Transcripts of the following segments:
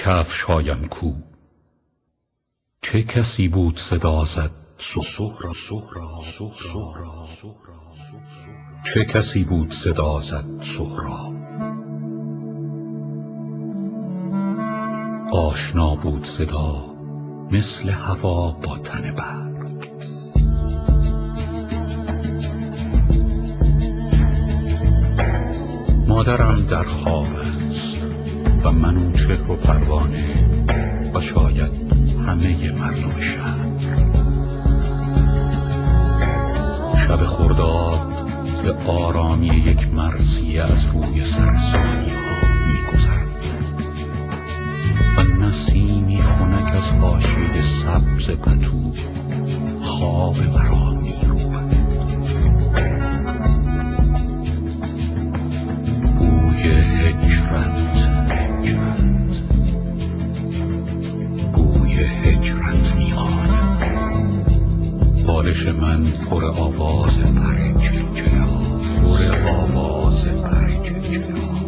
کفشهایم کو؟ چه کسی بود صدا زد سهرا سهرا سهرا؟ چه کسی بود صدا زد سهرا؟ آشنا بود صدا مثل هوا با تن برگ. مادرم در خواب است و منوچهر و پروانه و شاید همه مردم شهر. شب خرداد به آرامی یک مرثیه از روی سرسایه‌ها می‌گذرد و نسیمی خنک از حاشیه سبز پتو خواب مرا می‌روبد. بوی هجرت، بوی هجرت می‌آید. بالش من پر آواز پر چلچله‌ها، پر آواز پر چلچله‌هاست.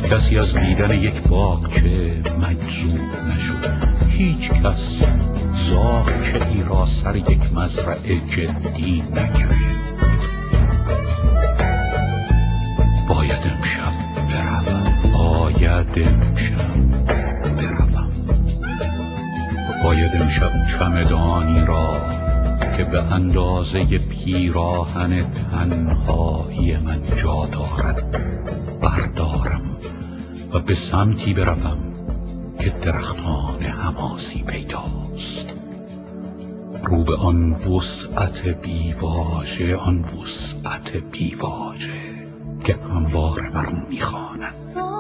کسی از دیدن یک باغچه مجذوب نشد. هیچ کس زاغچه ای را سر یک مزرعه جدی نگرفت. باید امشب بروم، باید امشب چمدانی را که به اندازه پیراهن تنهایی من جا دارد بردارم و به سمتی بروم که درختان حماسی پیداست. رو به آن وسعت بیواژه که همواره بر او میخواند.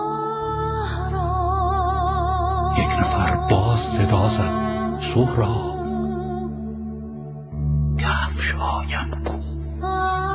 یک نفر باز صدا زد: سهراب، کفش‌هایم کو؟